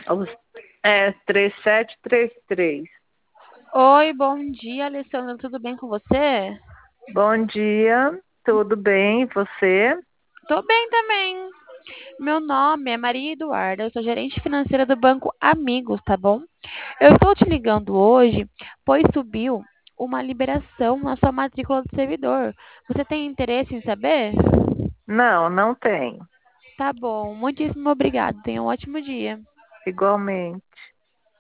Os- É 3733. Oi, bom dia, Alessandra. Tudo bem com você? Bom dia, tudo bem? E você? Tô bem também. Meu nome é Maria Eduarda, eu sou gerente financeira do Banco Amigos, tá bom? Eu estou te ligando hoje, pois subiu uma liberação na sua matrícula do servidor. Você tem interesse em saber? Não, não tenho. Tá bom, muitíssimo obrigado. Tenha um ótimo dia. Igualmente.